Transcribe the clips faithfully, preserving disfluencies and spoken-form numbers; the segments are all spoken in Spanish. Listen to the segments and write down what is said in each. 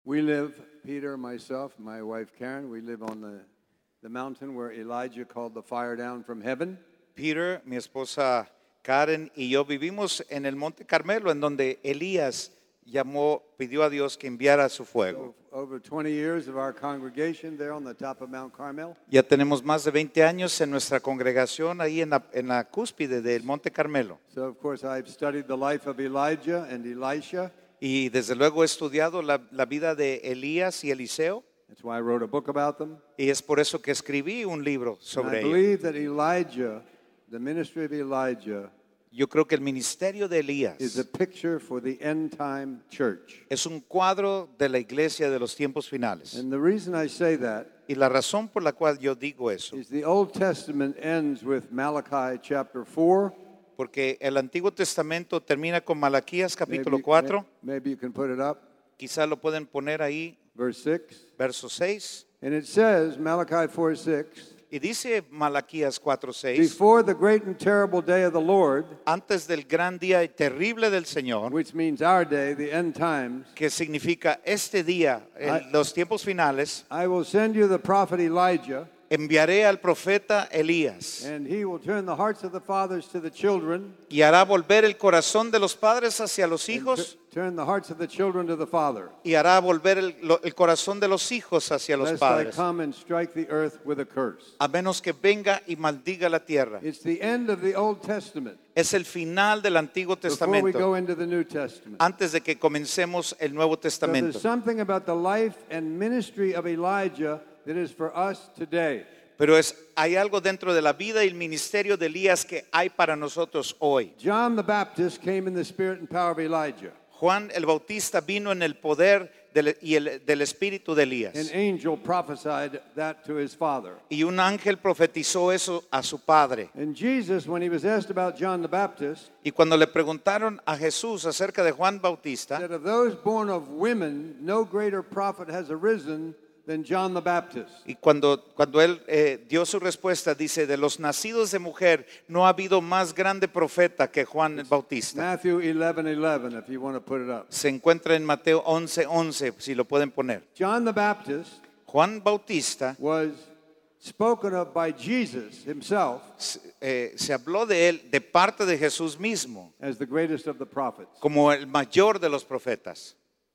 We live, Peter, myself, my wife Karen, we live on the, the mountain where Elijah called the fire down from heaven. Peter, mi esposa Karen y yo vivimos en el Monte Carmelo, en donde Elías llamó, pidió a Dios que enviara su fuego. So, over twenty years of our congregation there on the top of Mount Carmel. Ya tenemos más de veinte años en nuestra congregación ahí en la, en la cúspide del Monte Carmelo. So of course I've studied the life of Elijah and Elisha. Y desde luego he estudiado la, la vida de Elías y Eliseo. That's why I wrote a book about them. Y es por eso que escribí un libro And sobre I ello. believe that Elijah, the ministry of Elijah, Yo creo que el ministerio de is Elías a picture for the end time church. es un cuadro de la iglesia de los tiempos finales. And the reason I say that Y la razón por la cual yo digo eso, is the Old Testament ends with Malachi chapter four. porque el Antiguo Testamento termina con Malaquías capítulo Maybe- cuatro, Maybe you can put it up. quizá lo pueden poner ahí, Verse six. verso seis, And it says, Malachi four six, y dice Malaquías cuatro seis, before the great and terrible day of the Lord, antes del gran día y terrible del Señor, which means our day, the end times, que significa este día, en los tiempos finales, I will send you the prophet Elijah, enviaré al profeta Elías and he will turn the hearts of the fathers to the children, y hará volver el corazón de los padres hacia los and hijos tu- turn the hearts of the children to the father, y hará volver el, lo- el corazón de los hijos hacia los lest I padres, come and strike the earth with a curse. a menos que venga y maldiga la tierra. It's the end of the Old Testament Es el final del Antiguo before we Testamento, go into the New Testament. antes de que comencemos el Nuevo So there's Testamento. something about the life and ministry of Elijah that is for us today. Pero es, hay algo dentro de la vida y el ministerio de Elías que hay para nosotros hoy. John the Baptist came in the spirit and power of Elijah. Juan el Bautista vino en el poder del, y el, del espíritu de An Elías. angel prophesied that to his father. Y un ángel profetizó eso a su padre. And Jesus, when he was asked about John the Baptist, Y cuando le preguntaron a Jesús acerca de Juan Bautista, said, of those born of women, no greater prophet has arisen than John the Baptist. y cuando, cuando él eh, dio su respuesta, dice, de los nacidos de mujer no ha habido más grande profeta que Juan el Bautista. Matthew eleven eleven, if you want to put it up. Se encuentra en Mateo once once, si lo pueden poner. John the Baptist Juan Bautista, was spoken of by Jesus himself se- eh, se habló de él de parte de Jesús mismo, as the greatest of the prophets. como el mayor de los profetas.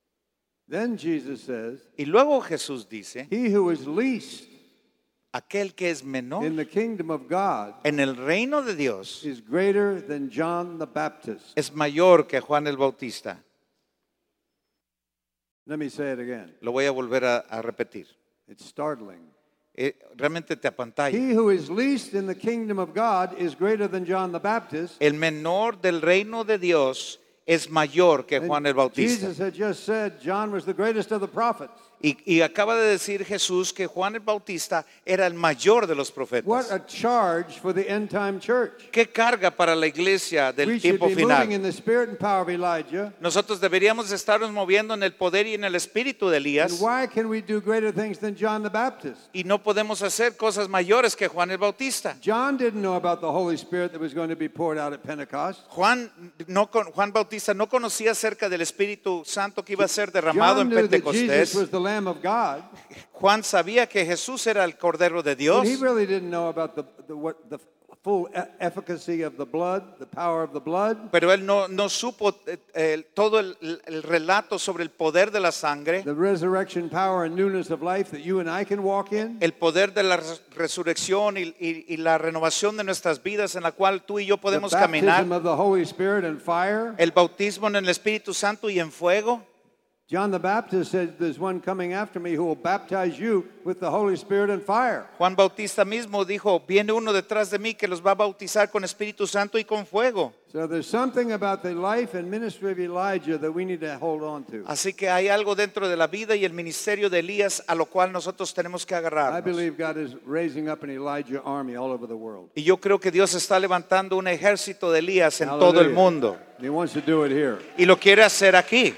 Then Jesus says, Y luego Jesús dice, he who is least aquel que es menor in the kingdom of God en el reino de Dios is greater than John the Baptist. es mayor que Juan el Bautista. Let me say it again. Lo voy a volver a, a repetir. It's startling. Eh, realmente te apantalla. He who is least in the kingdom of God is greater than John the Baptist. El menor del reino de Dios es mayor que And Juan el Bautista. Jesus had just said John was the greatest of the prophets. Y, y acaba de decir Jesús que Juan el Bautista era el mayor de los What profetas. a charge for the end time church. ¿Qué carga para la iglesia del We should tiempo be moving final? in the spirit and power of Elijah. Nosotros deberíamos estarnos moviendo en el poder y en el espíritu de And Elías, why can we do greater things than John the Baptist? y no podemos hacer cosas mayores que Juan el Bautista. John didn't know about the Holy Spirit that was going to be poured out at Pentecost. Juan, no, con- Juan Bautista no conocía acerca del Espíritu Santo que iba a ser derramado John en knew that Jesus Pentecostés. was the Lamb of God, Juan sabía que Jesús era el Cordero de but Dios, he really didn't know about the, the, what, the full e- efficacy of the blood, the power of the blood, pero él no, no supo eh, eh, todo el, el relato sobre el poder de la sangre, the resurrection power and newness of life that you and I can walk in. el poder de la res- resurrección y, y- y la renovación de nuestras vidas en la cual tú y yo The podemos baptism caminar, of the Holy Spirit and fire. el bautismo en el Espíritu Santo y en fuego. John the Baptist said, there's one coming after me who will baptize you with the Holy Spirit and fire. Juan Bautista mismo dijo, viene uno detrás de mí que los va a bautizar con Espíritu Santo y con fuego. So there's something about the life and ministry of Elijah that we need to hold on to. Así que hay algo dentro de la vida y el ministerio de Elías a lo cual nosotros tenemos que I agarrarnos. believe God is raising up an Elijah army all over the world. Y yo creo que Dios está levantando un ejército de Elías en todo el Hallelujah. mundo. He wants to do it here. Y lo quiere hacer aquí.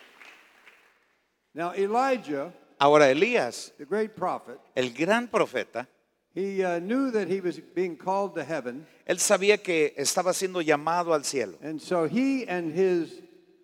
Now Elijah, Ahora Elías, the great prophet, el gran profeta, he uh, knew that he was being called to heaven, él sabía que estaba siendo llamado al cielo. and so he and his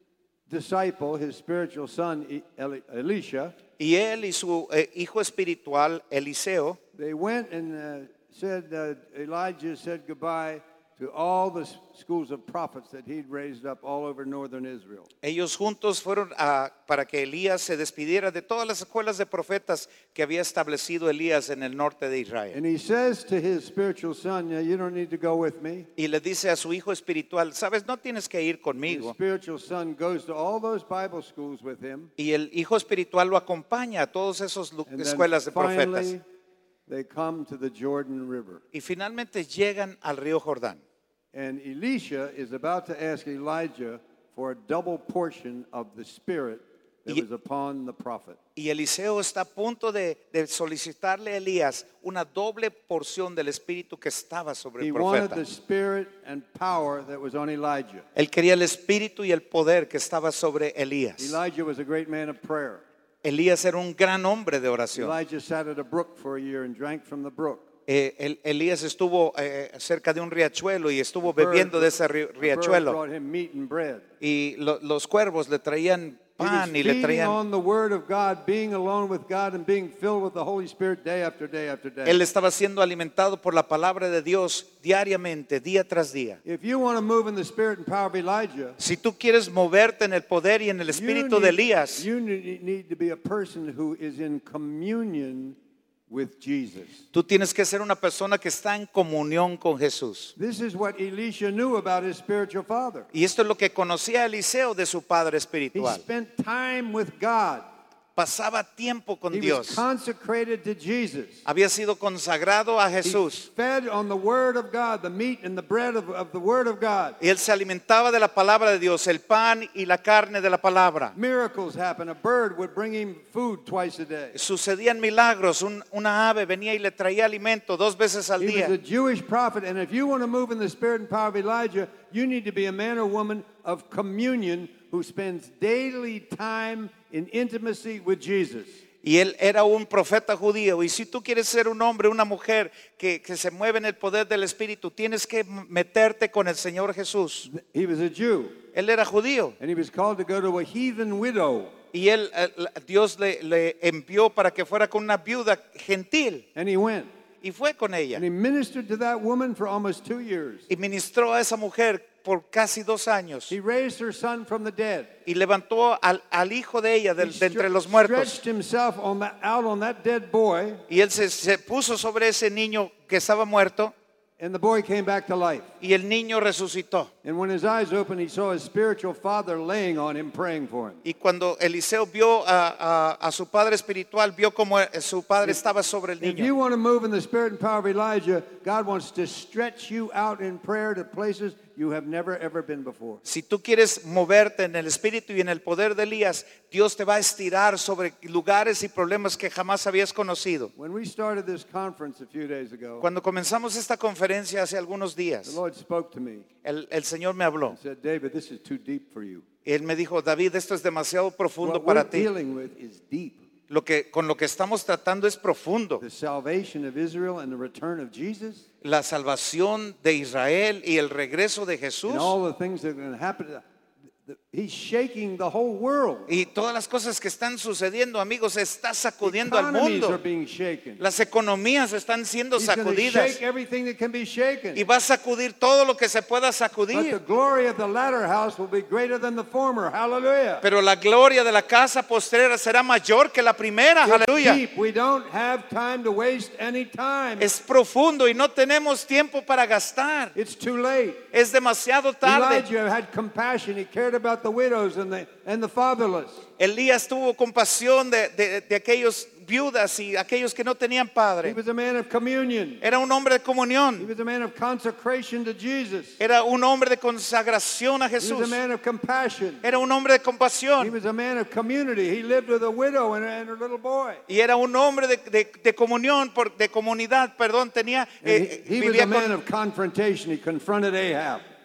disciple, his spiritual son E- Eli- Elisha, Y él y su eh, hijo espiritual, Eliseo, they went and uh, said, uh, Elijah said goodbye to all the s- schools of prophets that he'd raised up all over northern Israel. ellos juntos fueron a, para que Elías se despidiera de todas las escuelas de profetas que había establecido Elías en el norte de Israel. And he says to his spiritual son, "Yeah, you don't need to go with me." Y le dice a su hijo espiritual, sabes, no tienes que ir His conmigo. spiritual son goes to all those Bible schools with him. Y el hijo espiritual lo acompaña a todas esas lu- And then escuelas de profetas. finally, they come to the Jordan River. Y finalmente llegan al río Jordán. And Elisha is about to ask Elijah for a double portion of the Spirit that Y- was upon the prophet. Y Eliseo está a punto de, de solicitarle a Elías una doble porción del espíritu que estaba sobre He el wanted profeta. the spirit and power that was on Elijah. Él quería el espíritu y el poder que estaba sobre Elías. Elijah was a great man of prayer. Elías era un gran hombre de oración. Elijah sat at a brook for a year and drank from the brook. Eh, el- Elías estuvo eh, cerca de un riachuelo y estuvo Bird- bebiendo de ese ri- a bird riachuelo. brought him meat and bread. Y lo- los cuervos le traían He was pan y le feeding traían. on the Word of God, being alone with God, and being filled with the Holy Spirit day after day after day. Él estaba siendo alimentado por la palabra de Dios diariamente, día tras día. If you want to move in the spirit and power of Elijah, Si tú quieres moverte en el poder y en el you espíritu de need, Elías, you need need to be a person who is in communion with Jesus. tú tienes que ser una persona que está en comunión con Jesús. This is what Elisha knew about his spiritual father. Y esto es lo que conocía Eliseo de su padre He espiritual. spent time with God. Pasaba tiempo con He was Dios. consecrated to Jesus. Había sido consagrado a He Jesús. fed on the Word of God, the meat and the bread of, of the Word of God. Y él se alimentaba de la palabra de Dios, el pan y la carne de la palabra. Miracles happened. A bird would bring him food twice a day. Sucedían milagros. Un- una ave venía y le traía alimento dos veces al He was a día. Jewish prophet, and if you want to move in the spirit and power of Elijah, you need to be a man or woman of communion who spends daily time in intimacy with Jesus. Y él era un profeta judío. Y si tú quieres ser un hombre, una mujer que, que se mueve en el poder del Espíritu, tienes que meterte con el Señor Jesús. He was a Jew, Él era judío. and he was called to go to a heathen widow, Y él, eh, la- Dios le, le envió para que fuera con una viuda gentil. and he went. Y fue con ella. And he ministered to that woman for almost two years. Y ministró a esa mujer por casi dos años. He raised her son from the dead. Y levantó al, al hijo de ella de, He de entre stre- los muertos. stretched himself on the, out on that dead boy, Y él se, se puso sobre ese niño que estaba muerto. and the boy came back to life. Y el niño resucitó. And when his eyes opened, he saw his spiritual father laying on him, praying for him. Y cuando Eliseo vio a, a- a su padre espiritual, vio como su padre estaba sobre el If you niño. want to move in the spirit and power of Elijah, God wants to stretch you out in prayer to places you have never ever been before. Si tú quieres moverte en el espíritu y en el poder de Elías, Dios te va a estirar sobre lugares y problemas que jamás habías conocido. When we started this conference a few days ago, Cuando comenzamos esta conferencia hace algunos the días, Lord spoke to me el, el Señor me habló. and said, David, this is too deep for you. Él me dijo, David, esto es demasiado profundo What we're para ti. dealing with is deep. Lo que, con lo que estamos tratando es profundo. The salvation of Israel and the return of Jesus La salvación de Israel y el regreso de Jesús. and all the things that are going to happen. The- He's shaking the whole world. Y todas las cosas que están sucediendo, amigos, está sacudiendo al Economies are mundo. being shaken. Las economías están siendo He's going to sacudidas. shake everything that can be shaken. Y va a sacudir todo lo que se pueda But the sacudir. glory of the latter house will be greater than the former. Hallelujah. Pero la gloria de la casa postrera será mayor que la primera. It's Aleluya. deep. We don't have time to waste any time. Es profundo y no tenemos tiempo para gastar. It's too late. Es demasiado tarde. Elijah had compassion. He cared about the widows and the, and the fatherless. Elías tuvo compasión de, de, de aquellos viudas y aquellos que no tenían He padre. was a man of communion. Era un hombre de He comunión. was a man of consecration to Jesus. Era un hombre de consagración a He was a Jesús. man of compassion. Era un hombre de He compasión. was a man of community. He lived with a widow and, and her little boy. Y era un hombre de, de, de comunión, por- de comunidad, perdón, tenía, And eh, he, he was vivía a man con, of confrontation. He confronted Ahab.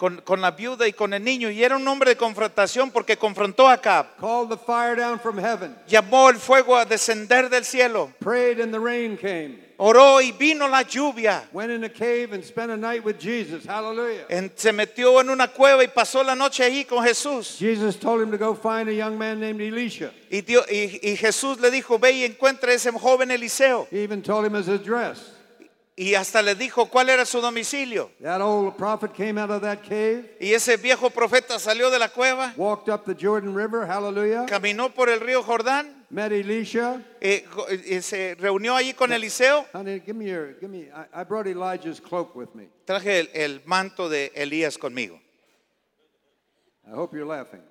con, con la viuda y con el niño, y era un hombre de confrontación porque confrontó a Acab. called the fire down from heaven, Llamó el fuego a descender del cielo. prayed and the rain came, Oró y vino la lluvia. went in a cave and spent a night with Jesus. Hallelujah. En- se metió en una cueva y pasó la noche ahí con Jesús. Jesus told him to go find a young man named Elisha. Y, dio- y- y Jesús le dijo, ve y encuentra a ese joven Eliseo. He even told him his address. Y hasta le dijo cuál era su domicilio. That old prophet came out of that cave, Y ese viejo profeta salió de la cueva, walked up the Jordan River, hallelujah, caminó por el río Jordán, met Elisha. eh, co- eh, se reunió allí con Eliseo. Honey, give me your, give me, I, I brought Elijah's cloak with me. Traje el, el manto de Elías conmigo. I hope you're laughing.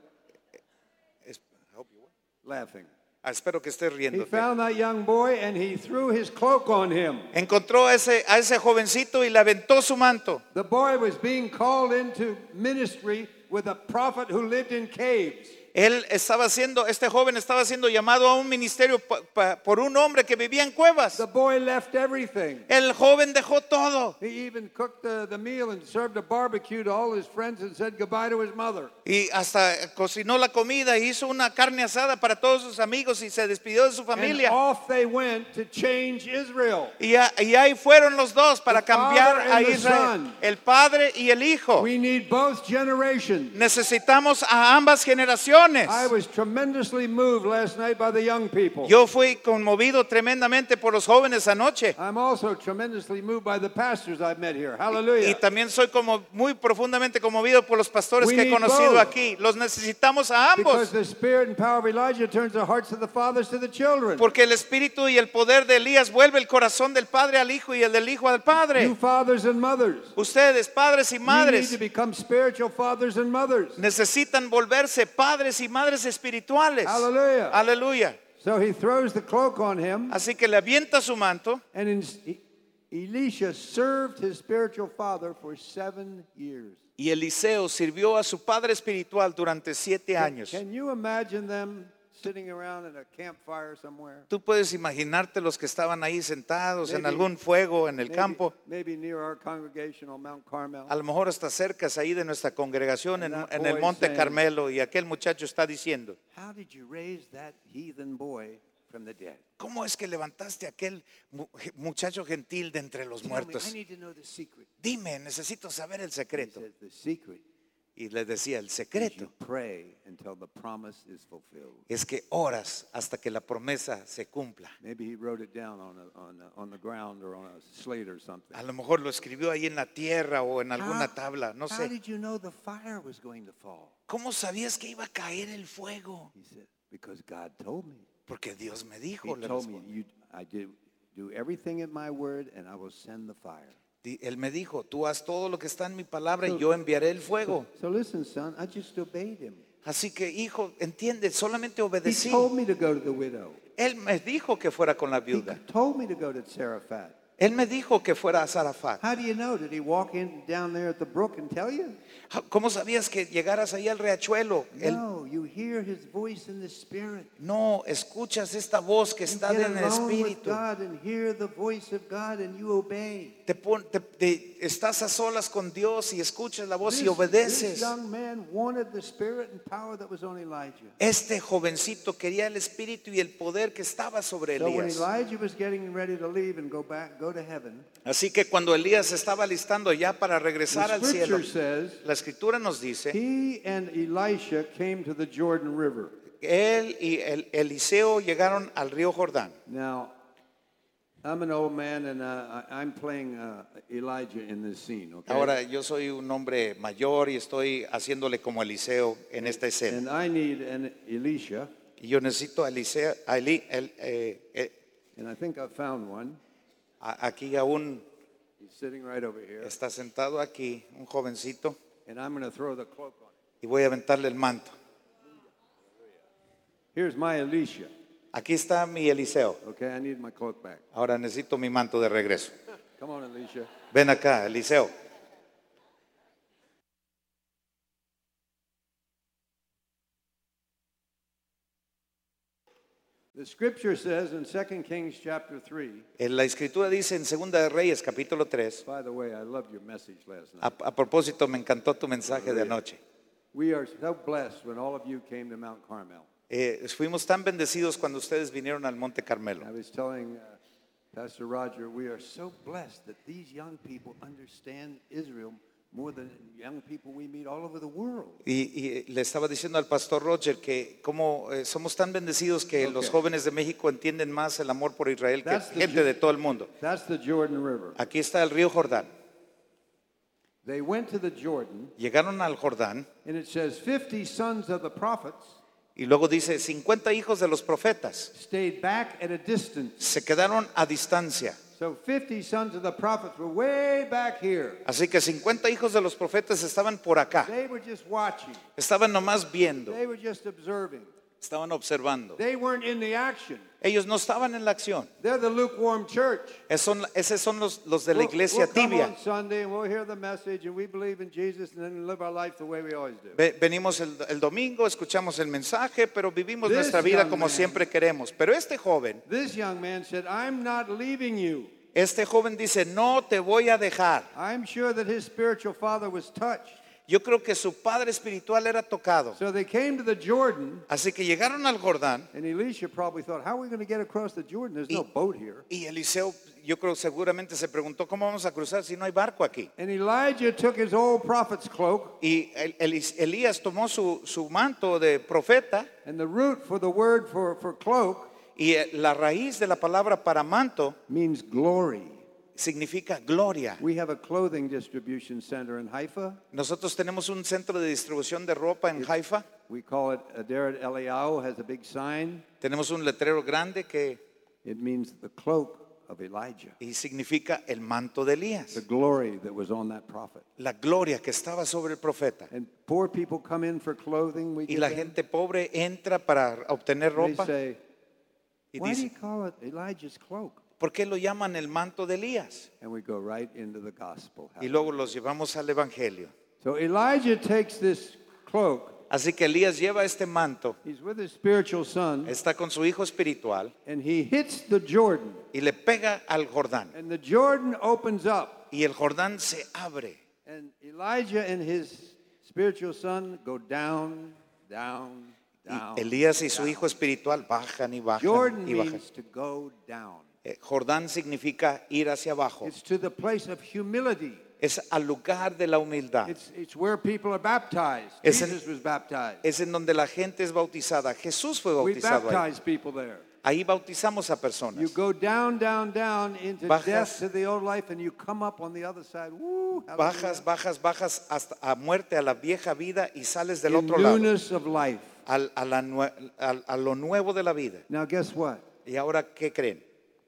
Es- Laughing. ah, espero que estés He riendo. found that young boy and he threw his cloak on him. Encontró a ese, a ese jovencito y le aventó su manto. The boy was being called into ministry with a prophet who lived in caves. Él estaba siendo, este joven estaba siendo llamado a un ministerio pa- pa- por un hombre que vivía en cuevas. The boy left everything. El joven dejó todo He even cooked the, the meal and served a barbecue to all his friends and said goodbye to his mother. y hasta cocinó la comida e hizo una carne asada para todos sus amigos y se despidió de su And familia. off they went to change Israel. Y, a- y ahí fueron los dos para The cambiar father a and the Israel, son. el padre y el hijo. We need both generations. Necesitamos a ambas generaciones. I was tremendously moved last night by the young people. Yo fui conmovido tremendamente por los jóvenes anoche. I'm also tremendously moved by the pastors I've met here. Y Hallelujah. también soy como muy profundamente conmovido por los pastores We que he need conocido both. aquí. Los necesitamos a Because ambos. the spirit and power of Elijah turns the hearts of the fathers to the children. Porque el espíritu y el poder de Elías vuelve el corazón del padre al hijo y el del hijo al You padre. fathers and mothers, Ustedes, padres y you need madres, to become spiritual fathers and mothers. necesitan volverse padres y madres espirituales. Hallelujah. Aleluya. So he throws the cloak on him, Así que le avienta su manto. and in, Elisha served his spiritual father for seven years. Y Eliseo sirvió a su padre espiritual durante siete años. Can you imagine them sitting around at a campfire somewhere? Tú puedes imaginarte los que estaban ahí sentados en Maybe- algún fuego en el Maybe, campo. maybe near our congregation on Mount Carmel. A lo mejor hasta cerca ahí de nuestra congregación en, en el Monte Carmelo, y aquel muchacho está diciendo, How did you raise that heathen boy from the dead? ¿cómo es que levantaste a aquel mu- muchacho gentil de entre los Tell me, muertos? I need to know the secret. Dime, necesito saber el He secreto. says, the secret Y les decía, el is secreto you pray until the promise is fulfilled. es que oras hasta que la promesa se cumpla. Maybe he wrote it down on, a, on, a, on the ground or on a slate or something. A lo mejor lo escribió ahí en la tierra o en alguna How- tabla, no How sé. did you know the fire was going to fall? ¿Cómo sabías que iba a caer el fuego? He said, because God told me. Porque Dios me He dijo, le told me, respondió. you, I did do everything in my word and I will send the fire. Di- Él me dijo, tú haz todo lo que está en mi palabra y yo enviaré el fuego. So listen, son, I just obeyed him. Así que, hijo, entiende, solamente He obedecí. told me to go to the widow. Él me dijo que fuera con la He viuda. told me to go to Zarephath. Él me dijo que fuera a Zarafat. How do you know? Did he walk in down there at the brook and tell you? ¿Cómo sabías que llegaras ahí al riachuelo? Él- No, you hear his voice in the spirit. no, escuchas esta voz que You está get en el alone with espíritu. God and hear the voice of God and you obey. Te pon- te- te- estás a solas con Dios y escuchas la voz y This, this obedeces. young man wanted the spirit and power that was on Elijah. Este jovencito quería el espíritu y el poder que estaba sobre So when Elías. Elijah was getting ready to leave and go back, go to heaven, Así que cuando Elías estaba listando ya para regresar the al cielo, scripture says la escritura nos dice, he and Elisha came to the Jordan River. él y el Eliseo llegaron al río Jordán. Now, I'm an old man and uh, I- I'm playing uh, Elijah in this scene, okay? Ahora yo soy un hombre mayor y estoy haciéndole como Eliseo en esta escena. And I need an Elisha, Y yo necesito a Eliseo, a Eli- el- eh, eh, and I think I found one. a- aquí aún He's sitting right over here. está sentado aquí un jovencito And I'm going to throw the cloak on him. y voy a aventarle el manto. Here's my Elisha. Aquí está mi Eliseo. Okay, I need my cloak back. Ahora necesito mi manto de regreso. Come on, Elisha. Ven acá, Eliseo. The scripture says in Second Kings chapter three. En la escritura dice en Segunda de Reyes capítulo tres. By the way, I loved your message last night. A, a propósito, me encantó tu mensaje de anoche. We are so blessed when all of you came to Mount Carmel. Eh, fuimos tan bendecidos cuando ustedes vinieron al Monte Carmelo. I was telling uh, Pastor Roger, we are so blessed that these young people understand Israel more than young people we meet all over the world. Y, y le estaba diciendo al pastor Roger que como eh, somos tan bendecidos que Okay. los jóvenes de México entienden más el amor por Israel que That's the gente Ju- de todo el mundo. That's the Jordan River. Aquí está el río Jordán. They went to the Jordan, Llegaron al Jordán and it says fifty sons of the prophets y luego dice cincuenta hijos de los profetas stayed back at a distance. se quedaron a distancia. So fifty sons of the prophets were way back here. Así que cincuenta hijos de los profetas estaban por acá. They were just watching. Estaban nomás viendo, They were just observing. estaban observando. They weren't in the action. Ellos no estaban en la acción. They're the lukewarm church. Esos son, esos son los, los de la We'll- iglesia we'll come tibia. on Sunday and we'll hear the message and we believe in Jesus and then live our life the way we always do. Ve- Venimos el, el domingo, escuchamos el mensaje, pero vivimos This nuestra vida young como man- siempre queremos. Pero este joven, This young man said, I'm not leaving you. este joven dice, no te voy a dejar. I'm sure that his spiritual father was touched. Yo creo que su padre espiritual era tocado. So they came to the Jordan, Así que llegaron al Jordán and Elisha probably thought, how are we going to get across the Jordan? There's no Y- boat here. y Eliseo, yo creo seguramente se preguntó, ¿cómo vamos a cruzar si no hay barco aquí? And Elijah took his old prophet's cloak, Y El- Elis- Elías tomó su, su manto de profeta and the root for the word for, for cloak y eh, la raíz de la palabra para manto means glory. significa gloria. We have a clothing distribution center in Haifa. Nosotros tenemos un centro de distribución de ropa en Haifa. We call it Aderet Eliyahu, has a big sign. Tenemos un letrero grande que It means the cloak of Elijah, y significa el manto de the Elías, glory that was on that prophet. la gloria que estaba sobre el profeta. And poor people come in for clothing. We Y give la them. gente pobre entra para obtener They ropa say, y why do you dice, call it Elijah's cloak? ¿por qué lo llaman el manto de Elías? And we go right into the gospel. Y luego los llevamos al evangelio. So Elijah takes this cloak. Así que Elías lleva este manto, He's with his spiritual son, está con su hijo espiritual and he hits the Jordan. y le pega al Jordán. And the Jordan opens up. Y el Jordán se abre. And Elijah and his spiritual son go down, down, down. Y Elías y su down. hijo espiritual bajan y bajan Jordan y bajan. means to go down. Eh, Jordán significa ir hacia abajo. It's to the place of humility. Es al lugar de la humildad. It's, it's where people are baptized. Es en- Jesus was baptized. Es en donde la gente es bautizada. Jesús fue We bautizado ahí. baptize people there. Ahí bautizamos a You personas. go down, down, down into Bajas. death to the old life, and you come up on the other side. Woo, Bajas, bajas, bajas hasta a muerte, a la vieja vida y sales del in otro lado, newness of life. al- a, la nue- al- a lo nuevo de la vida. Now, guess what? ¿Y ahora qué creen?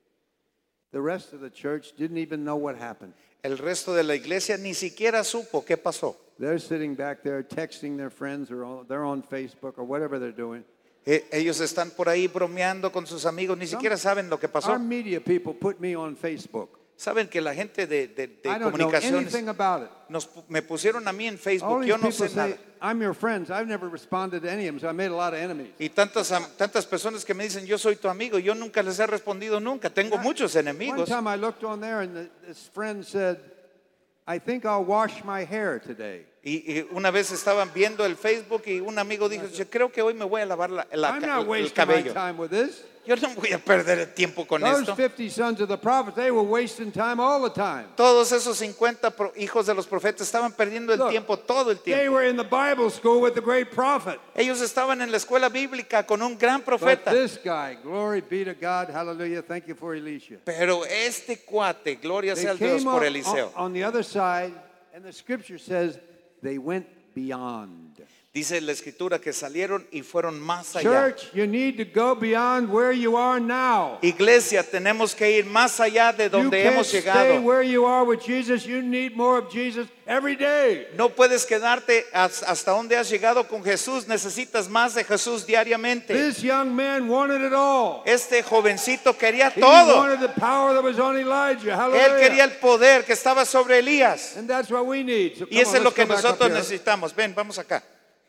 The rest of the church didn't even know what happened. El resto de la iglesia ni siquiera supo qué pasó. They're sitting back there texting their friends, or on, they're on Facebook, or whatever they're doing. Eh, ellos están por ahí bromeando con sus amigos, ni siquiera saben lo que Our pasó. media people put me on Facebook. Saben que la gente de, de- de I don't know comunicaciones anything about it. nos, pu- me pusieron a mí en All Facebook, these yo no people sé say, nada. I'm your friends. I've never responded to any of them, so I made a lot of enemies. Y tantas, am- tantas personas que me dicen, yo soy tu amigo, yo nunca les he respondido nunca, tengo muchos One enemigos. time I looked on there, and the, this friend said, I think I'll wash my hair today. Y, y una vez estaban viendo el Facebook y un amigo dijo, yo creo que hoy me voy a lavar la- la I'm ca- not el wasting my cabello. time with this. Yo no voy a perder el tiempo con Those esto. fifty sons of the prophets, they were wasting time all the time. Todos esos cincuenta pro- hijos de los profetas estaban perdiendo el Look, tiempo, todo el They tiempo. were in the Bible school with the great prophet. Ellos estaban en la escuela bíblica con un gran But profeta. this guy, glory be to God, hallelujah, thank you for Elisha. Pero este cuate, gloria They sea a Dios came por on, Eliseo. on, on the other side, and the scripture says they went beyond. Dice la escritura que salieron y fueron más allá. Church, you need to go beyond where you are now. Iglesia, tenemos que ir más allá de You donde can't hemos stay llegado. where you are with Jesus. You need more of Jesus every day. No puedes quedarte has- hasta donde has llegado con Jesús. Necesitas más de Jesús diariamente. This young man wanted it all. Este jovencito quería He todo. wanted the power that was on Elijah. Él quería Hallelujah. el poder que estaba sobre Elías. And that's what we need. So Y come eso on, es lo let's que go back up nosotros here. necesitamos. Ven, vamos acá.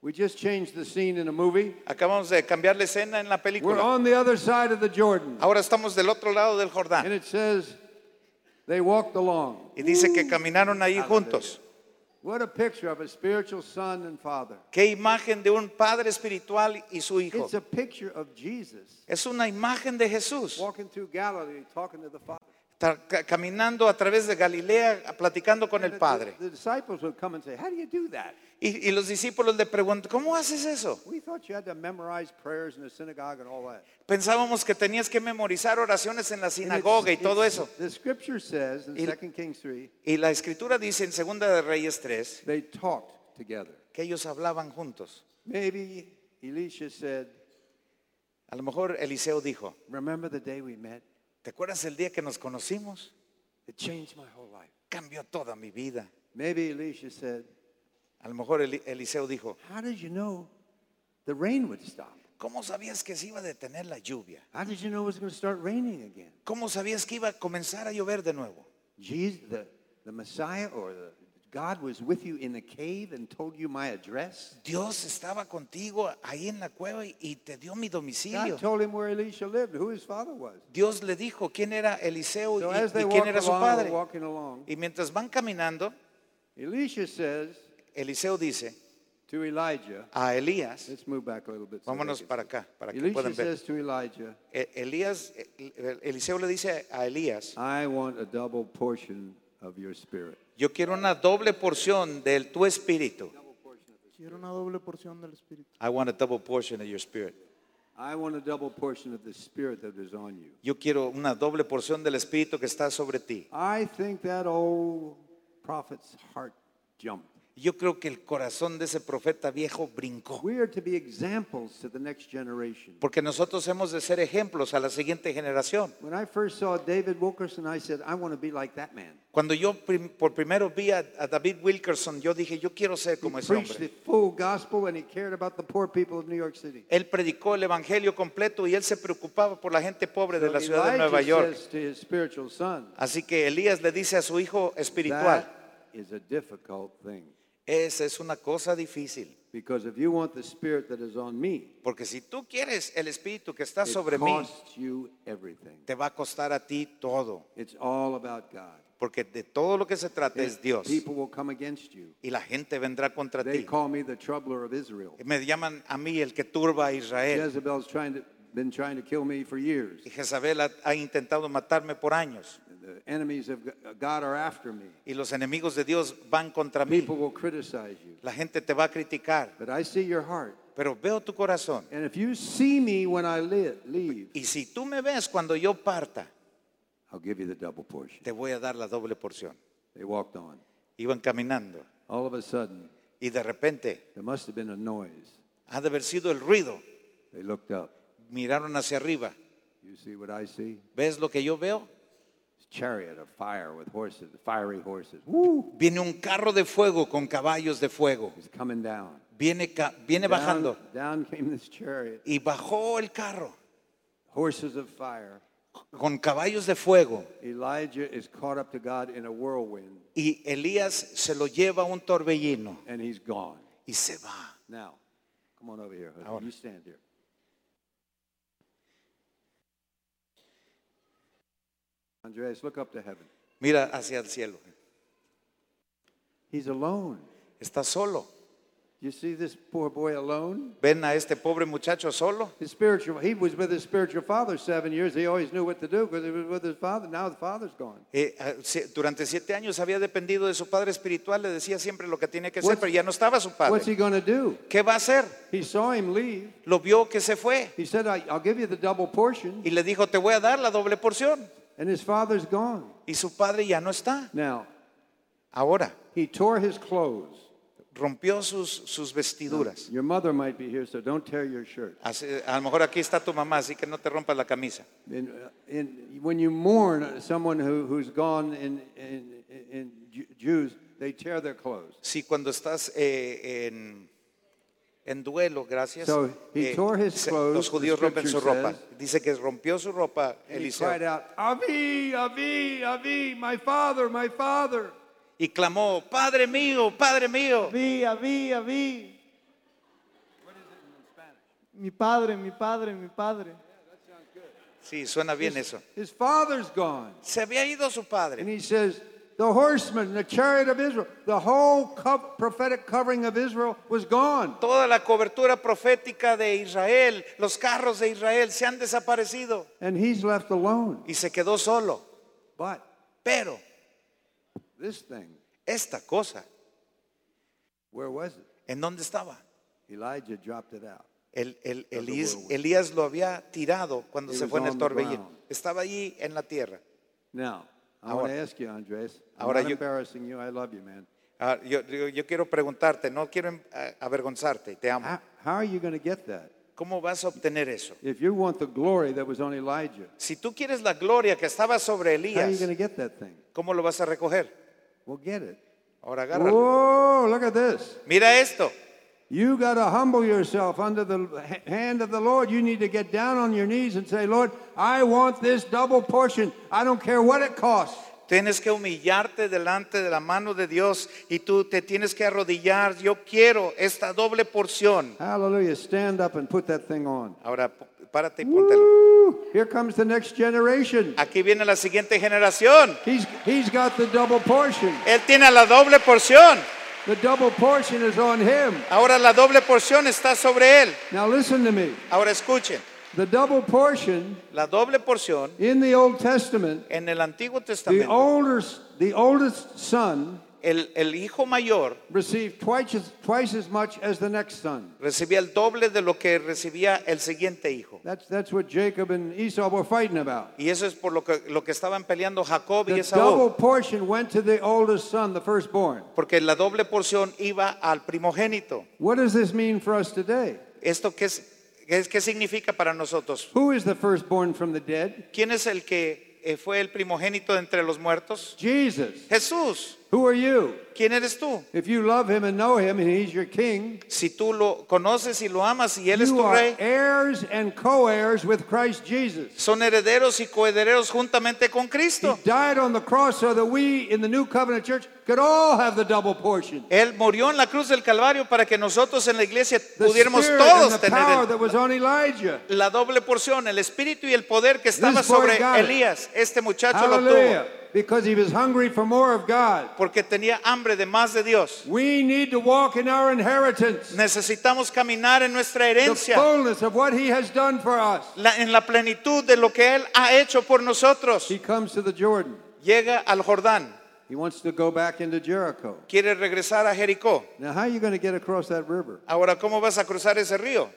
We just changed the scene in a movie. Acabamos de cambiar la escena en la We're película. on the other side of the Jordan. Ahora estamos del otro lado del And Jordán. it says they walked along. Y dice que caminaron ahí juntos. What a picture of a spiritual son and father. Qué imagen de un padre espiritual y su hijo. It's a picture of Jesus Es una imagen de Jesús. walking through Galilee talking to the Father. Está ca- caminando a través de Galilea, platicando con el The- Padre. The, the disciples would come and say, how do you do that? Y, y los discípulos le preguntan, ¿cómo haces eso? We thought you had to memorize prayers in the synagogue and all that. Pensábamos que tenías que memorizar oraciones en la And it's- sinagoga y todo it's- eso. The scripture says in Y- Second Kings three, Y la escritura dice en Segunda de Reyes tres they talked together. que ellos hablaban juntos. Maybe Elisha said, A lo mejor Eliseo dijo, remember the day we met? ¿te acuerdas el día que nos conocimos? It changed my whole life. Cambió toda mi vida. Maybe Elisha said, A lo mejor Eli- Eliseo dijo, how did you know the rain would stop? ¿cómo sabías que se iba a detener la lluvia? How did you know it was going to start raining again? ¿Cómo sabías que iba a comenzar a llover de nuevo? Jesus, the, the Messiah or the, God was with you in the cave and told you my address? Dios estaba contigo ahí en la cueva y, y te dio mi domicilio. God told him where Elisha lived, who his father was. Dios le dijo quién era Eliseo So y, as they y quién walked era su along, they padre. were walking along, Y mientras van caminando, Elisha says Eliseo dice to Elijah, a Elías, let's move back a little bit. so vámonos they can para see. acá, para que Elisha puedan ver. says to Elijah, E- Elías, e- Eliseo le dice a Elías, I want a double portion of your spirit. yo quiero una doble porción de tu espíritu. Quiero una doble porción del Espíritu. I want a double portion of your spirit. I want a double portion of the spirit that is on you. Yo quiero una doble porción del espíritu que está sobre ti. I think that old prophet's heart jumped. Yo creo que el corazón de ese profeta viejo brincó. We are to be examples to the next generation. Porque nosotros hemos de ser ejemplos a la siguiente generación. When I first saw David Wilkerson, I said, I want to be like that man. Cuando yo prim- por primero vi a, a David Wilkerson, yo dije, yo quiero ser He como ese preached the hombre. full gospel and he cared about the poor people of New York City. Él predicó el evangelio completo y él se preocupaba por la gente pobre de So la ciudad de Nueva Elijah York. says to his spiritual son, Así que Elías le dice a su hijo espiritual, that is a difficult thing. esa es una cosa difícil. Because if you want the spirit that is on me, Porque si tú quieres el espíritu que está it sobre mí, costs you everything. te va a costar a ti todo. It's all about God. Porque de todo lo que se trata es Dios. People will come against you. Y la gente vendrá contra They ti. call me the troubler of Israel. Me llaman a mí el que turba a Israel. Jezebel's trying to, been trying to kill me for years. Y Jezabel ha, ha intentado matarme por años. The enemies of God are after me. Y los enemigos de Dios van contra mí. People will criticize you. La gente te va a criticar. But I see your heart. Pero veo tu corazón. And if you see me when I li- leave, Y si tú me ves cuando yo parta, I'll give you the double portion. te voy a dar la doble porción. They walked on. Iban caminando. All of a sudden, Y de repente, there must have been a noise. ha de haber sido el ruido. They looked up. Miraron hacia arriba. You see what I see? ¿Ves lo que yo veo? Chariot of fire with horses, fiery horses. Woo! Viene un carro de fuego con caballos de fuego. He's coming down. Viene, ca- viene bajando. Down, down came this chariot. Y bajó el carro Horses of fire. con caballos de fuego. Elijah is caught up to God in a whirlwind, Y Elías se lo lleva a un torbellino and he's gone. y se va. Now, come on over here. husband. Ahora. You stand here. Andreas, look up to heaven. Mira hacia el cielo. He's alone. Está solo. You see this poor boy alone? ¿Ven a este pobre muchacho solo? His spiritual, he was with his spiritual father seven years. He always knew what to do because he was with his father. Now the father's gone. Eh, eh, se- durante siete años había dependido de su padre espiritual. Le decía siempre lo que tenía que hacer, What's- pero ya no estaba su What's padre. he going to do? ¿Qué va a hacer? He saw him leave. Lo vio que se fue He said, I, I'll give you the double portion. y le dijo, te voy a dar la doble porción. And his father's gone. Y su padre ya no está. Now, Ahora he tore his clothes. rompió sus, sus vestiduras. Your mother might be here, so don't tear your shirt. Así- a lo mejor aquí está tu mamá, así que no te rompas la camisa. In, uh, in, when you mourn someone who, who's gone in, in, in Ju- Jews, they tear their clothes. Sí, cuando estás eh, en, en duelo, gracias. So he eh, tore his se- clothes, los judíos the rompen su scripture ropa. says. Dice que rompió su ropa And he Eliseo cried out, Avi, Avi, Avi, my father, my father. y clamó, Padre mío, Padre mío. Avi, Avi, Avi. Mi padre, mi padre, mi padre. Sí, suena bien eso. His father's gone. Se había ido su And padre. he says, the horsemen, the chariot of Israel, the whole co- prophetic covering of Israel was gone. Toda la cobertura profética de Israel, los carros de Israel se han desaparecido And he's left alone. y se quedó solo. But Pero this thing, esta cosa, where was it? ¿en dónde estaba? Elijah dropped it out. El, el- Of the Elías, whirlwind. Elías lo había tirado cuando It se was fue en el on the torbellino. ground. Estaba allí en la tierra. Now, I Ahora- want to ask you, Andres. I'm ahora not yo- embarrassing you. I love you, man. Ah, yo, yo- yo quiero preguntarte, no quiero em- a- avergonzarte, te amo. How, how are you going to get that? ¿Cómo vas a obtener eso? If you want the glory that was on Elijah, Si tú quieres la gloria que estaba sobre how are you Elías, going to get that thing? ¿cómo lo vas a recoger? Well, get it. Ahora agárralo. Whoa, look at this. Mira esto. You got to humble yourself under the ha- hand of the Lord. You need to get down on your knees and say, Lord, I want this double portion. I don't care what it costs. Tienes que humillarte delante de la mano de Dios y tú te tienes que arrodillar. Yo quiero esta doble porción. Hallelujah. Stand up and put that thing on. Ahora p- párate y póntelo. Woo! Here comes the next generation. Aquí viene la siguiente generación. He's, he's got the double portion. Él tiene la doble porción. The double portion is on him. Ahora la doble porción está sobre él. Now listen to me. Ahora escuchen. The double portion La doble porción in the Old Testament, en el Antiguo the Testamento, oldest, the oldest son el, el hijo mayor received twice as, twice as much as the next son. recibía el doble de lo que recibía el siguiente hijo. That's, that's what Jacob and Esau were fighting about. Y eso es por lo que, lo que estaban peleando Jacob y The Esaú. double portion went to the oldest son, the firstborn. Porque la doble porción iba al primogénito. What does this mean for us today? ¿Esto qué, es, qué, es- qué significa para nosotros? Who is the firstborn from the dead? ¿Quién es el que eh, fue el primogénito de entre los muertos? Jesus. Jesús. Who are you? ¿Quién eres tú? If you love him and know him and he's your king, Si tú lo conoces y lo amas y él es you tu are rey, heirs and co-heirs with Christ Jesus. son herederos y coherederos juntamente con He Cristo. died on the cross so that we in the New Covenant Church could all have the double portion. Él murió en la cruz del Calvario para que nosotros en la iglesia The pudiéramos spirit and todos the tener power el- that was on Elijah. la doble porción, el espíritu y el poder que estaba This boy sobre got it. Elías. Este muchacho lo Hallelujah. tuvo Because he was hungry for more of God. porque tenía hambre de más de Dios. We need to walk in our inheritance, Necesitamos caminar en nuestra the herencia, fullness of what he has done for us. la- en la plenitud de lo que Él ha hecho por nosotros. He comes to the Jordan. Llega al Jordán, He wants to go back into Jericho. quiere regresar a Jericó. Now, how are you going to get across that river? Ahora, ¿cómo vas a cruzar ese río?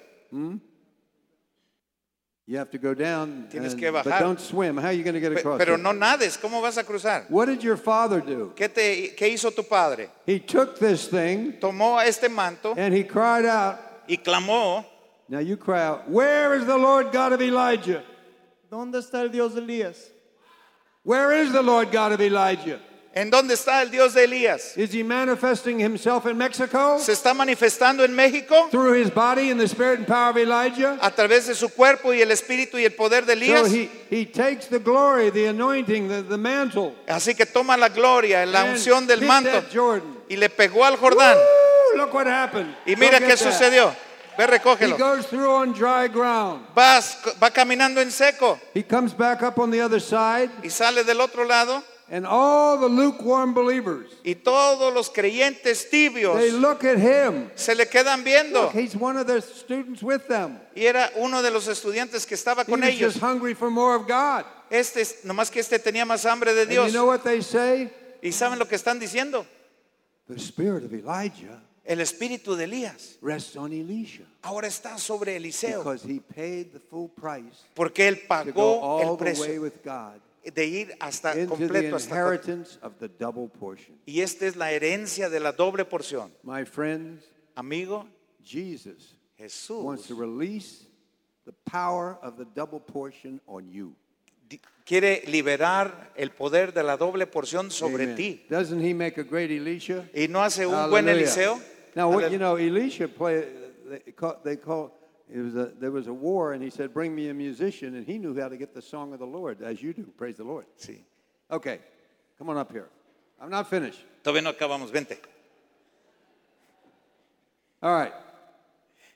You have to go down, Tienes and- que but bajar. don't swim. How are you going to get Pe- across Pero it? no nades, ¿cómo vas a cruzar? What did your father do? ¿Qué, te, qué hizo tu padre? He took this thing Tomó este manto and he cried out. y clamó. Now you cry out, where is the Lord God of Elijah? ¿Dónde está el Dios de Elías? Where is the Lord God of Elijah? ¿En dónde está el Dios de Elías? Is he manifesting himself in Mexico ¿Se está manifestando en México through his body in the spirit and power of Elijah? a través de su cuerpo y el espíritu y el poder de So Elías? he, he takes the glory, the anointing, the, the mantle, Así que toma la gloria, la and unción del hit manto that Jordan. y le pegó al Jordán. Woo, look what happened. Y Go mira get qué that. sucedió. Ve, He recógelo. goes through on dry ground. Vas, va caminando en seco He comes back up on the other side, y sale del otro lado and all the lukewarm believers, y todos los creyentes tibios they look at him. se le quedan viendo. Look, he's one of the students with them. Y era uno de los estudiantes que estaba He con was ellos. just hungry for more of God. Este, es- nomás que este tenía más hambre de And Dios. you know what they say? ¿Y saben lo que están diciendo? The spirit of Elijah El espíritu de Elías rests on Elisha ahora está sobre Eliseo because he paid the full price porque él to go pagó all el the way precio with God de ir hasta into the completo hasta con- inheritance of the double portion. y esta es la herencia de la doble porción. My friends, Amigo, Jesus Jesús wants to release the power of the double portion on you. di- quiere liberar el poder de la doble porción sobre Amen. ti. Doesn't he make a great Elisha? Y no hace un buen Hallelujah. Eliseo. Now, what, Alel- you know, Elisha played. They call, they call it was a, there was a war, and he said, "Bring me a musician," and he knew how to get the song of the Lord, as you do. Praise the Lord. Sí. Okay, come on up here. I'm not finished. Todavía no acabamos, vente. All right.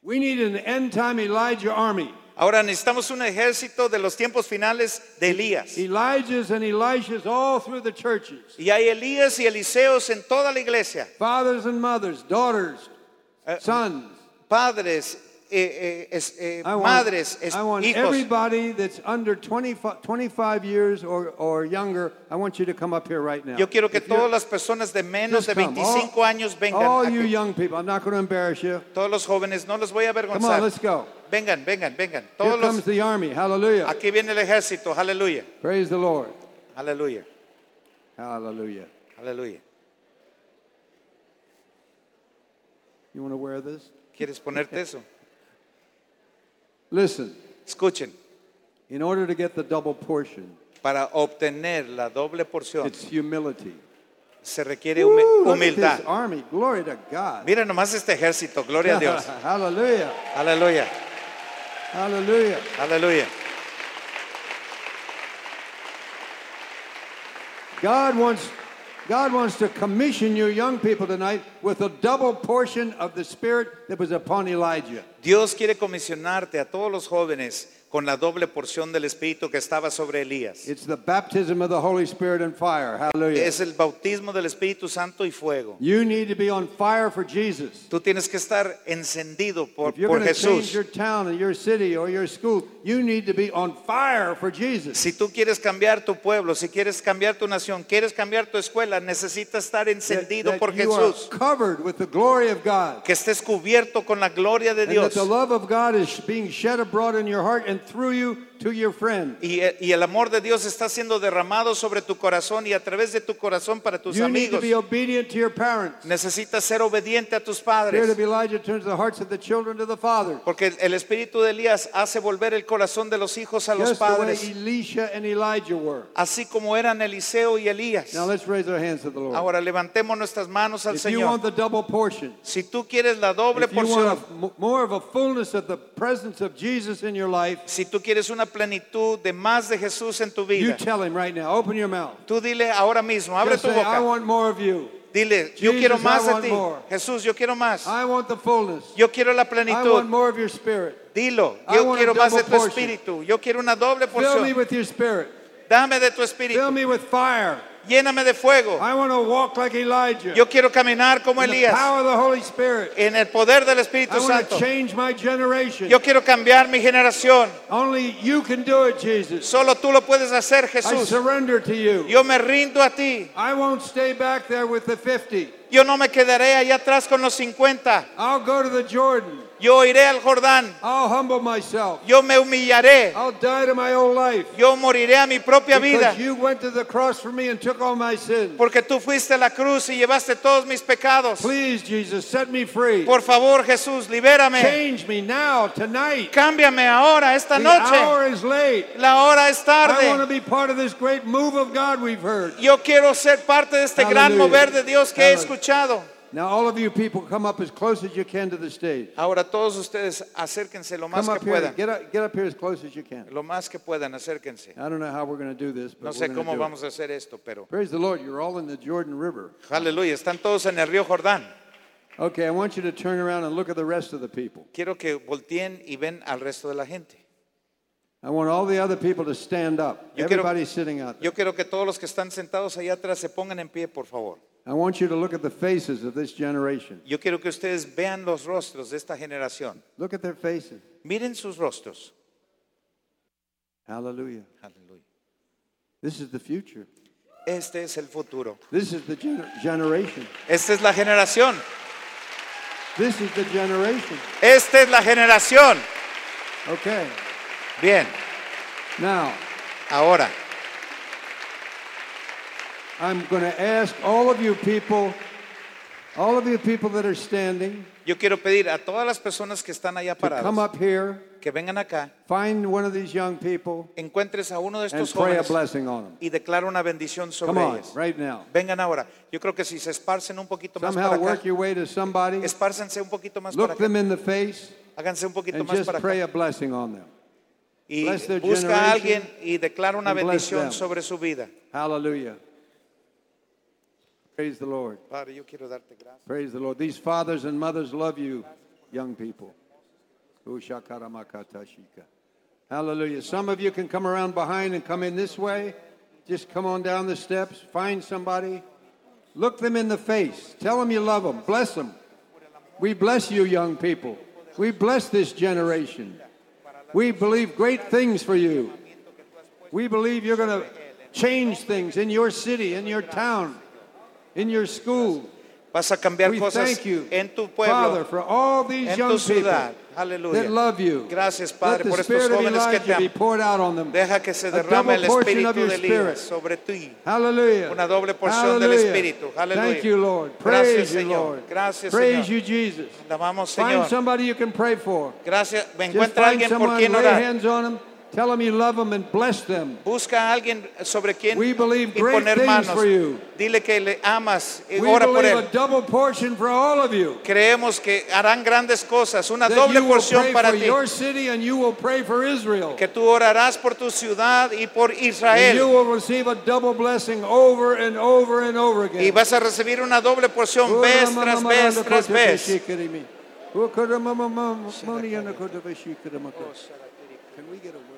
We need an end-time Elijah army. Ahora necesitamos un ejército de los tiempos finales de Elías. Elijahs and Elishas all through the churches. Y hay Elías y Eliseos en toda la iglesia. Fathers and mothers, daughters, Uh, sons. Padres, eh, eh, es- eh, I want, madres, es- I want hijos. everybody that's under twenty-five, twenty-five years or, or younger, I want you to come up here right now. Yo quiero que If you're- todas las personas de menos just de come. veinticinco all, años vengan. all you aquí. young people, I'm not going to embarrass you. Todos los jóvenes, no los voy a Come on, avergonzar. let's go. Vengan, vengan, vengan. Here Todos comes los, the army. Hallelujah. aquí viene el ejército. Aleluya, Praise the Lord. aleluya, Hallelujah. aleluya. You want to wear this? ¿Quieres ponerte eso? Listen, Escuchen, in order to get the double portion, para obtener la doble porción it's humility. se requiere humi- Woo, look at humildad. this army. Glory to God. Mira nomás este ejército, gloria a Dios. Hallelujah. Aleluya, Hallelujah. aleluya. God wants God wants to commission you young people tonight with a double portion of the spirit that was upon Elijah. Dios quiere comisionarte a todos los jóvenes con la doble porción del Espíritu que estaba sobre Elías. It's the baptism of the Holy Spirit and fire. Hallelujah. Es el bautismo del Espíritu Santo y fuego. You need to be on fire for Jesus. Tú tienes que estar encendido por, If you're por going to change Jesús. your town and your city or your school, you need to be on fire for Jesus. Si tú quieres cambiar tu pueblo, si quieres cambiar tu nación, quieres cambiar tu escuela, necesitas estar That- encendido that por you are Jesús. covered with the glory of God. Que estés cubierto con la gloria de And that Dios. the love of God is being shed abroad in your heart and through you to your friend. Y, y el amor de Dios está siendo derramado sobre tu corazón y a través de tu corazón para tus You need to amigos. be obedient to your parents. Necesitas ser obediente a tus Spirit padres. of Elijah turns the hearts of the children to the fathers. Porque el, el espíritu de Elías hace volver el corazón de los hijos a los Just the way padres. Elisha and Elijah were. Así como eran Eliseo y Elías. Now let's raise our hands to the Lord. Ahora levantemos nuestras manos al If you want Señor. the double portion, Si tú quieres la doble if you porción, want a, m- more of a fullness of the presence of Jesus in your life, si tú quieres una plenitud de más de Jesús en tu you vida, tell him right now. Open your mouth. tú dile ahora mismo, abre Just tu say, I boca. want more of you. Dile, yo Jesus, quiero I más de want ti. more. Jesús, yo quiero más. I want the fullness. Yo quiero la I want plenitud. more of your spirit. Dilo, I yo want a quiero más de double tu portion. espíritu. Yo quiero una doble Fill me porción. with your spirit. Dame de tu Fill espíritu. me with fire. Lléname de fuego. I want to walk like Elijah. Yo quiero caminar como in the Elías power of the Holy Spirit. en el poder del I Espíritu want Santo. to change my generation. Yo quiero cambiar mi generación. Only you can do it, Jesus. Solo tú lo puedes hacer, I Jesús. surrender to you. Yo me rindo a ti. I won't stay back there with the fifty. Yo no me quedaré allá atrás con los cincuenta. I'll go to the Jordan. Yo iré al Jordán. I'll humble myself. Yo me humillaré. I'll die to my old life. Yo moriré a mi propia vida. Because you went to the cross for me and took all my sins. Porque tú fuiste a la cruz y llevaste todos mis pecados. Please, Jesus, set me free. Por favor, Jesús, libérame. Change me now, tonight. Cámbiame ahora, esta The noche. hour is late. La hora es I want to tarde. be part of this great move of God we've heard. Yo quiero ser parte de este gran Hallelujah. mover de Dios que he Hallelujah. escuchado. Now, all of you people, come up as close as you can to the stage. Ahora todos ustedes acérquense lo más Come que up here. puedan. Get up, get up here as close as you can. Lo más que puedan, acérquense. I don't know how we're going to do this, but No we're sé going cómo to do vamos it. a hacer esto, pero Praise the Lord. You're all in the Jordan River. aleluya, están todos en el río Jordán. Okay, I want you to turn around and look at the rest of the people. Quiero que volteen y ven al resto de la gente. I want all the other people to stand up. Yo quiero- Everybody's sitting out there. Yo quiero que todos los que están sentados allá atrás se pongan en pie, por favor. I want you to look at the faces of this generation. Yo quiero que ustedes vean los rostros de esta generación. Look at their faces. Miren sus rostros. Hallelujah. Aleluya. This is the future. Este es el futuro. This is the gener- generation. Esta es la generación. This is the generation. Esta es la generación. Okay. Bien, Now, ahora I'm going to ask all of you people, all of you people that are standing, yo quiero pedir a todas las personas que están allá to come paradas up here, que vengan acá, find one of these young people, encuentres a uno de and estos pray a jóvenes blessing on them. y declara una bendición sobre Come on, ellos. right now. Vengan ahora. Yo creo que si se esparcen un poquito más Somehow para work acá, your way to somebody, espárcense un poquito más para look acá, them in the face, háganse un poquito and más just para pray acá a blessing on them. y bless their busca a alguien generation y declara una and bless bendición them. sobre su vida. Hallelujah. Praise the Lord. Padre, yo quiero darte gracias. Praise the Lord. These fathers and mothers love you, young people. Ushakaramakatashika. Hallelujah. Some of you can come around behind and come in this way. Just come on down the steps. Find somebody. Look them in the face. Tell them you love them. Bless them. We bless you, young people. We bless this generation. We believe great things for you. We believe you're going to change things in your city, in your town, in your school. Vas a cambiar We cosas thank you, en tu Father, pueblo, for all these en young tu people ciudad. that Aleluya. love you. Gracias, Let Padre, the por estos spirit of jóvenes que te Elijah be aman. poured out on them. Deja que se A derrame el double portion of espíritu your de spirit. Elías sobre ti. Hallelujah. Una doble porción del Hallelujah. espíritu. Aleluya. Thank you, Lord. Gracias, Praise you, Señor. Lord. Gracias, Praise Señor. you, Jesus. Alabamos, Find Señor. somebody you can pray for. Gracias. Me Just encuentra find alguien por someone, quien lay orar. hands on them, tell them you love them and bless them. Busca a alguien sobre quien We believe great imponer things manos. for you. Dile que le amas y We ora por believe él. a double portion for all of you. Creemos que harán grandes cosas, una That doble you will porción pray para for ti. your city and you will pray for Israel. Que tú orarás por tu ciudad y por And you Israel. will receive a double blessing over and over and over Y again. vas a recibir una doble porción vez tras vez tras vez. Can we get a worship?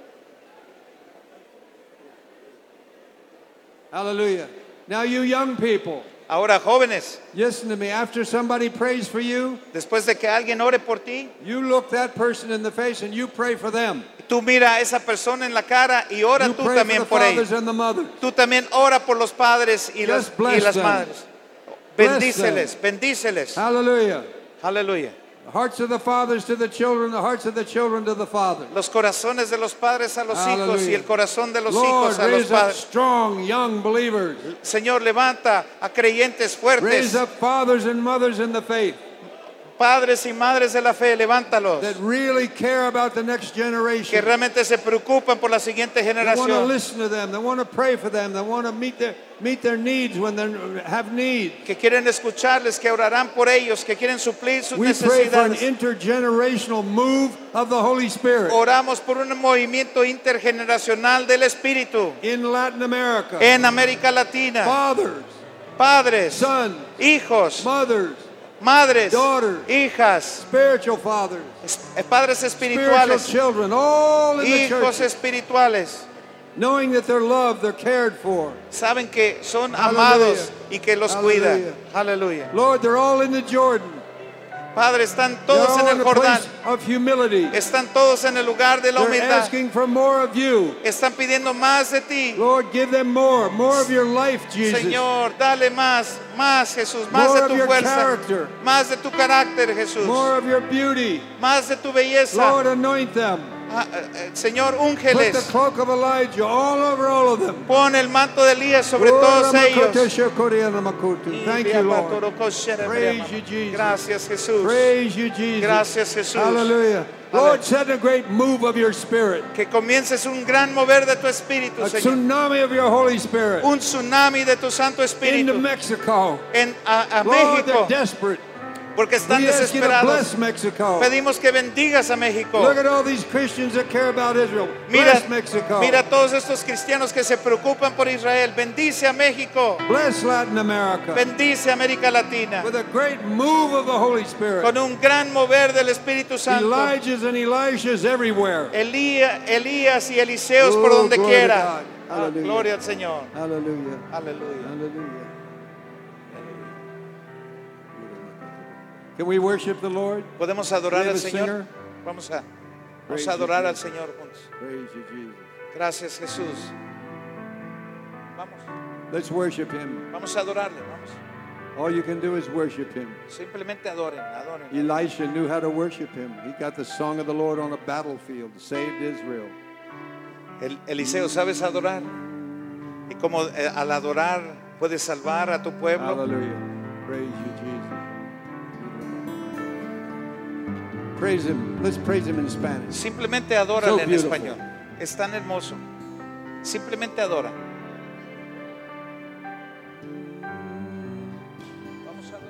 Hallelujah. Now you young people, Ahora, jóvenes, listen to me. After somebody prays for you, después de que alguien ore por ti, you look that person in the face and you pray for them. tú mira a esa persona en la cara y ora You tú pray for también the por fathers ellos. and the mothers. Tú también ora por los padres y las, Just bless y las them. madres. Bless Bendíceles, bendíceles. Hallelujah. Aleluya. The hearts of the fathers to the children, the hearts of the children to the fathers. Los corazones de los padres a los hijos y Hallelujah. el corazón de los Lord, hijos a los raise up padres. strong young believers. Señor, levanta a creyentes Raise fuertes, up fathers and mothers in the faith padres y madres de la fe, levántalos, that really care about the next que generation. realmente se preocupan por la siguiente They want to generación, listen to them. They want to pray for them. They want to meet their meet their needs when they have need. que quieren escucharles, que orarán por ellos, que quieren suplir sus We pray for an necesidades. intergenerational move of the Holy Spirit Oramos por un movimiento intergeneracional del Espíritu in Latin America. en América Latina. Fathers, Padres, sons, hijos, mothers, madres, daughters, hijas, spiritual fathers, es- padres spiritual espirituales, children, all in the hijos church, espirituales. knowing that they're loved, they're cared for. Saben que son Hallelujah. amados y que los cuida. Hallelujah. Aleluya. Lord, they're all in the Jordan. Padre, están They're todos en all in el a Jordán. place of humility. Están todos en el lugar de la They're humildad. asking for more of you. Están pidiendo más de ti. Lord, give them more, more of your life, Jesus. Señor, dale más, más Jesús, más More de of tu your fuerza, character. más de tu carácter, Jesús, More of your beauty. más de tu belleza. Lord, anoint them. Ah, eh, eh, Señor, Put the úngeles. cloak of Elijah all over all of them. Pon el manto de Elías sobre todos ellos. Thank you, Lord. Praise you, Jesus. Gracias, Jesús. Praise you, Jesus. Gracias, Jesús. Hallelujah. Lord, send a great move of your Spirit. Que comiences un gran mover de tu espíritu, A Señor. tsunami of your Holy Spirit. Un tsunami de tu Santo Into Espíritu Mexico. en, a, a Lord, they're México, desperate. porque están We ask you to desesperados. bless Mexico. Pedimos que bendigas a México. Look at all these Christians that care about Israel. Mira, Bless Mexico. mira todos estos cristianos que se preocupan por Israel. Bendice a México. Bless Latin America. Bendice a América Latina. With a great move of the Holy Spirit. Con un gran mover del Espíritu Santo. Elijahs and Elishas everywhere. Elías, Elías y Eliseos por Oh, donde glory to quiera. God. Ah, Hallelujah. gloria al Señor. Hallelujah. Aleluya. Hallelujah. Can we worship the Lord? ¿Podemos adorar We have al a Señor? singer. Vamos a, Praise vamos a adorar you, al Jesus. Señor juntos. Praise you, Jesus. Gracias, Jesús. Vamos, Let's worship Him. vamos a adorarle. Vamos. All you can do is worship Him. Simplemente adoren, adoren. Elisha knew how to worship Him. He got the song of the Lord on a battlefield, saved Israel. El, Eliseo, ¿sabes adorar? Y como eh, al adorar puedes salvar a tu pueblo. Hallelujah. Praise you, Jesus. Praise Him. Let's praise Him in Spanish. Simplemente adórale So en beautiful. español. Es tan hermoso. Simplemente adora. Vamos a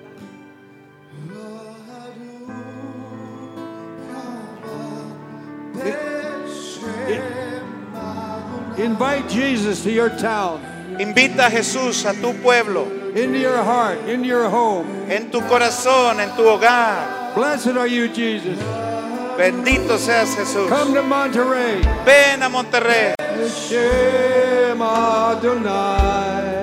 adorar. Invite Jesus to your town, Invita a Jesús a tu pueblo, into your heart, into your home. en tu corazón, en tu hogar. Blessed are you, Jesus. Bendito seas Jesús. Come to Monterrey. Ven a Monterrey. Hashem Adonai.